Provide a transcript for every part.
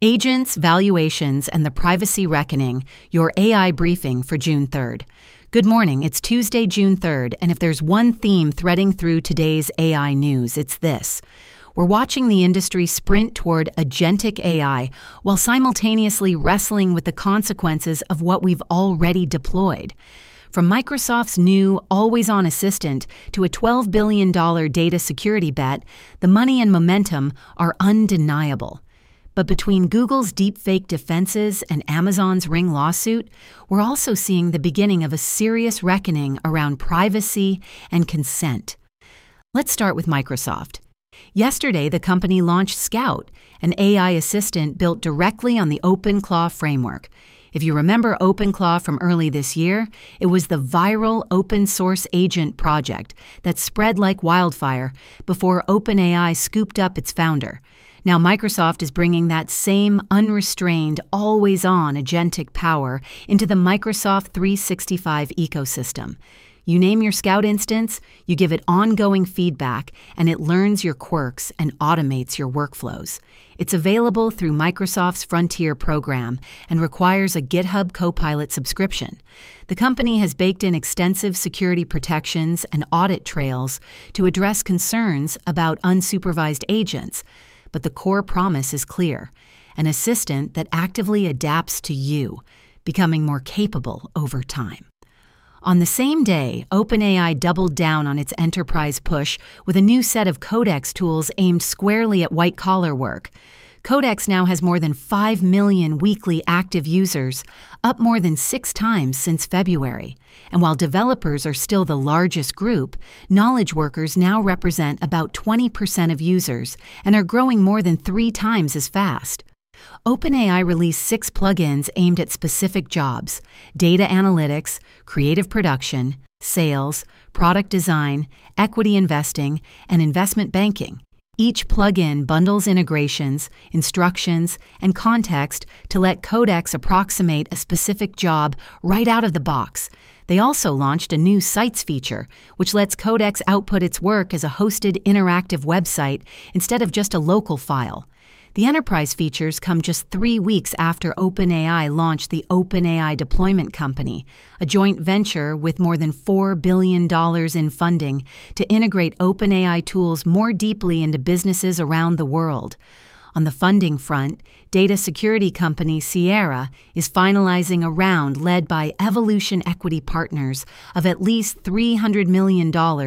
Agents, Valuations, and the Privacy Reckoning, your AI briefing for June 3rd. Good morning, it's Tuesday, June 3rd, and if there's one theme threading through today's AI news, it's this. We're watching the industry sprint toward agentic AI while simultaneously wrestling with the consequences of what we've already deployed. From Microsoft's new always-on assistant to a $12 billion data security bet, the money and momentum are undeniable. But between Google's deepfake defenses and Amazon's Ring lawsuit, we're also seeing the beginning of a serious reckoning around privacy and consent. Let's start with Microsoft. Yesterday, the company launched Scout, an AI assistant built directly on the OpenClaw framework. If you remember OpenClaw from early this year, it was the viral open-source agent project that spread like wildfire before OpenAI scooped up its founder. Now Microsoft is bringing that same unrestrained, always-on agentic power into the Microsoft 365 ecosystem. You name your Scout instance, you give it ongoing feedback, and it learns your quirks and automates your workflows. It's available through Microsoft's Frontier program and requires a GitHub Copilot subscription. The company has baked in extensive security protections and audit trails to address concerns about unsupervised agents. But the core promise is clear, an assistant that actively adapts to you, becoming more capable over time. On the same day, OpenAI doubled down on its enterprise push with a new set of Codex tools aimed squarely at white-collar work. Codex now has more than 5 million weekly active users, up more than 6 times since February. And while developers are still the largest group, knowledge workers now represent about 20% of users and are growing more than 3 times as fast. OpenAI released 6 plugins aimed at specific jobs: data analytics, creative production, sales, product design, equity investing, and investment banking. Each plugin bundles integrations, instructions, and context to let Codex approximate a specific job right out of the box. They also launched a new Sites feature, which lets Codex output its work as a hosted interactive website instead of just a local file. The enterprise features come just 3 weeks after OpenAI launched the OpenAI Deployment Company, a joint venture with more than $4 billion in funding to integrate OpenAI tools more deeply into businesses around the world. On the funding front, data security company Sierra is finalizing a round led by Evolution Equity Partners of at least $300 million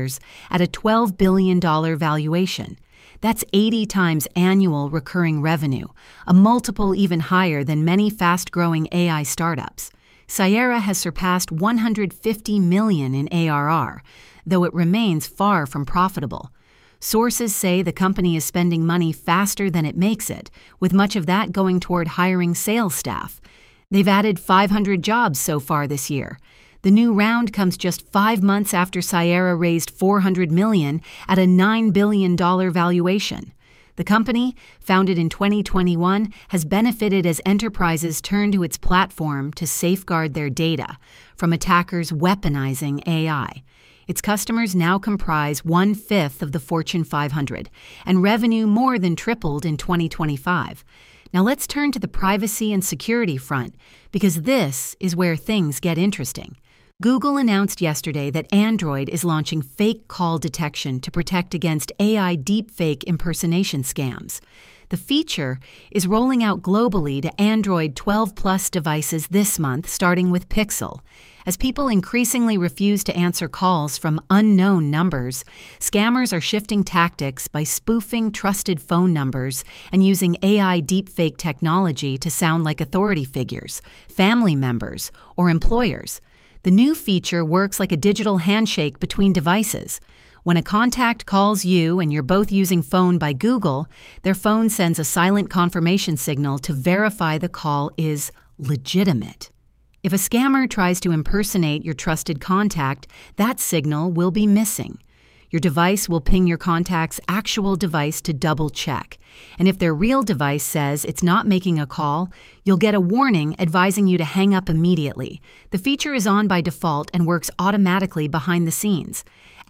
at a $12 billion valuation. That's 80 times annual recurring revenue, a multiple even higher than many fast-growing AI startups. Sierra has surpassed $150 million in ARR, though it remains far from profitable. Sources say the company is spending money faster than it makes it, with much of that going toward hiring sales staff. They've added 500 jobs so far this year. The new round comes just 5 months after Sierra raised $400 million at a $9 billion valuation. The company, founded in 2021, has benefited as enterprises turn to its platform to safeguard their data from attackers weaponizing AI. Its customers now comprise 1/5 of the Fortune 500, and revenue more than tripled in 2025. Now let's turn to the privacy and security front, because this is where things get interesting. Google announced yesterday that Android is launching fake call detection to protect against AI deepfake impersonation scams. The feature is rolling out globally to Android 12 Plus devices this month, starting with Pixel. As people increasingly refuse to answer calls from unknown numbers, scammers are shifting tactics by spoofing trusted phone numbers and using AI deepfake technology to sound like authority figures, family members, or employers. The new feature works like a digital handshake between devices. When a contact calls you and you're both using Phone by Google, their phone sends a silent confirmation signal to verify the call is legitimate. If a scammer tries to impersonate your trusted contact, that signal will be missing. Your device will ping your contact's actual device to double-check. And if their real device says it's not making a call, you'll get a warning advising you to hang up immediately. The feature is on by default and works automatically behind the scenes.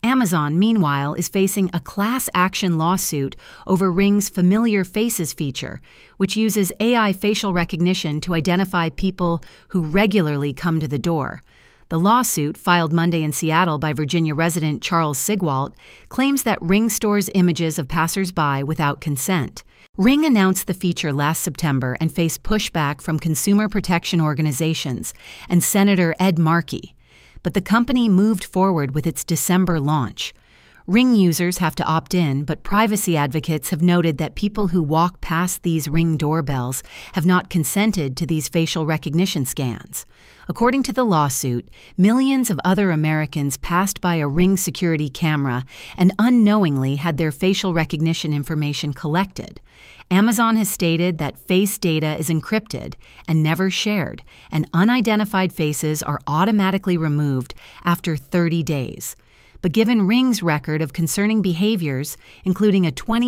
Amazon, meanwhile, is facing a class action lawsuit over Ring's Familiar Faces feature, which uses AI facial recognition to identify people who regularly come to the door. The lawsuit, filed Monday in Seattle by Virginia resident Charles Sigwalt, claims that Ring stores images of passers-by without consent. Ring announced the feature last September and faced pushback from consumer protection organizations and Senator Ed Markey. But the company moved forward with its December launch. Ring users have to opt in, but privacy advocates have noted that people who walk past these Ring doorbells have not consented to these facial recognition scans. According to the lawsuit, millions of other Americans passed by a Ring security camera and unknowingly had their facial recognition information collected. Amazon has stated that face data is encrypted and never shared, and unidentified faces are automatically removed after 30 days. But given Ring's record of concerning behaviors, including a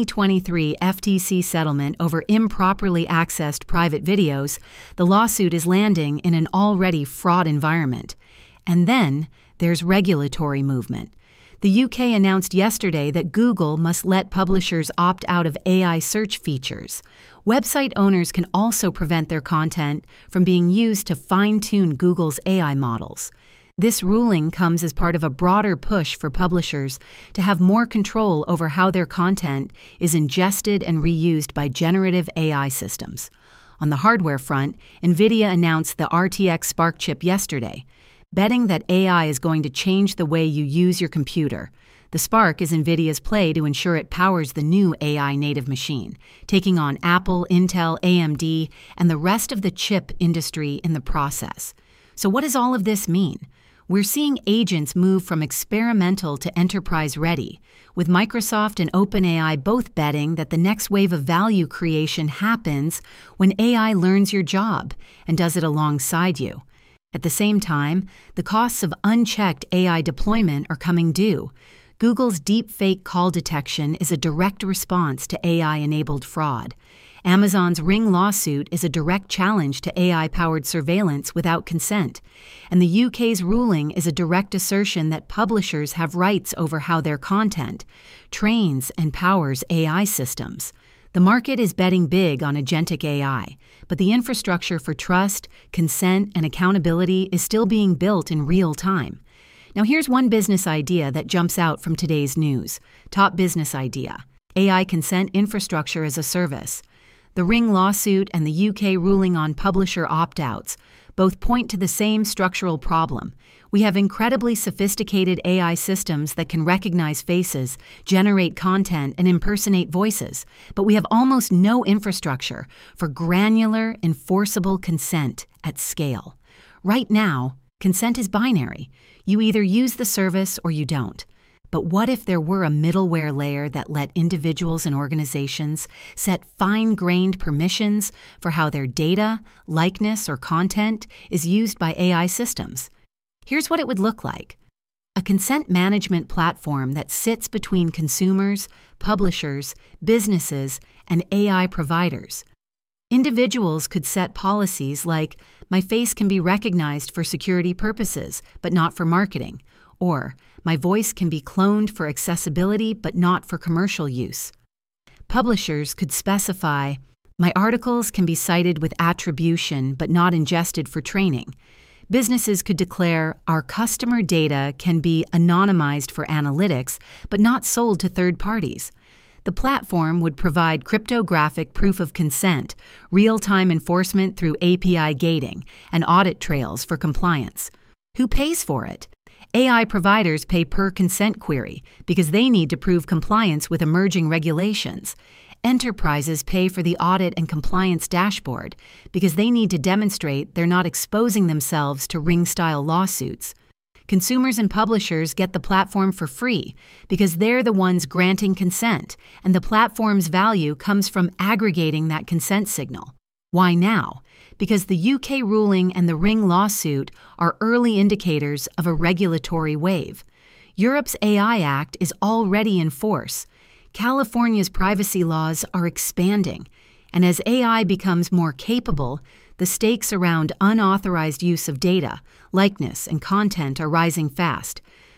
2023 FTC settlement over improperly accessed private videos, the lawsuit is landing in an already fraught environment. And then there's regulatory movement. The UK announced yesterday that Google must let publishers opt out of AI search features. Website owners can also prevent their content from being used to fine-tune Google's AI models. This ruling comes as part of a broader push for publishers to have more control over how their content is ingested and reused by generative AI systems. On the hardware front, NVIDIA announced the RTX Spark chip yesterday, betting that AI is going to change the way you use your computer. The Spark is NVIDIA's play to ensure it powers the new AI-native machine, taking on Apple, Intel, AMD, and the rest of the chip industry in the process. So what does all of this mean? We're seeing agents move from experimental to enterprise-ready, with Microsoft and OpenAI both betting that the next wave of value creation happens when AI learns your job and does it alongside you. At the same time, the costs of unchecked AI deployment are coming due. Google's deepfake call detection is a direct response to AI-enabled fraud. Amazon's Ring lawsuit is a direct challenge to AI-powered surveillance without consent. And the UK's ruling is a direct assertion that publishers have rights over how their content trains and powers AI systems. The market is betting big on agentic AI, but the infrastructure for trust, consent, and accountability is still being built in real time. Now here's one business idea that jumps out from today's news. Top business idea: AI consent infrastructure as a service. The Ring lawsuit and the UK ruling on publisher opt-outs both point to the same structural problem. We have incredibly sophisticated AI systems that can recognize faces, generate content, and impersonate voices, but we have almost no infrastructure for granular, enforceable consent at scale. Right now, consent is binary. You either use the service or you don't. But what if there were a middleware layer that let individuals and organizations set fine-grained permissions for how their data, likeness, or content is used by AI systems? Here's what it would look like: a consent management platform that sits between consumers, publishers, businesses, and AI providers. Individuals could set policies like, "My face can be recognized for security purposes, but not for marketing," or "My voice can be cloned for accessibility, but not for commercial use." Publishers could specify, "My articles can be cited with attribution, but not ingested for training." Businesses could declare, "Our customer data can be anonymized for analytics, but not sold to third parties." The platform would provide cryptographic proof of consent, real-time enforcement through API gating, and audit trails for compliance. Who pays for it? AI providers pay per consent query because they need to prove compliance with emerging regulations. Enterprises pay for the audit and compliance dashboard because they need to demonstrate they're not exposing themselves to Ring-style lawsuits. Consumers and publishers get the platform for free because they're the ones granting consent, and the platform's value comes from aggregating that consent signal. Why now? Because the UK ruling and the Ring lawsuit are early indicators of a regulatory wave. Europe's AI Act is already in force. California's privacy laws are expanding. And as AI becomes more capable, the stakes around unauthorized use of data, likeness, and content are rising fast.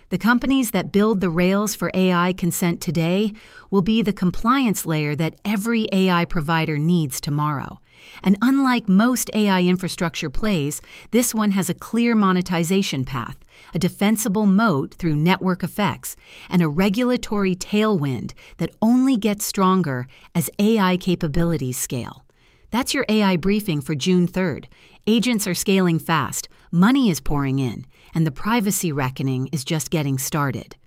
The companies that build the rails for AI consent today will be the compliance layer that every AI provider needs tomorrow. And unlike most AI infrastructure plays, this one has a clear monetization path, a defensible moat through network effects, and a regulatory tailwind that only gets stronger as AI capabilities scale. That's your AI briefing for June 3rd. Agents are scaling fast, money is pouring in, and the privacy reckoning is just getting started.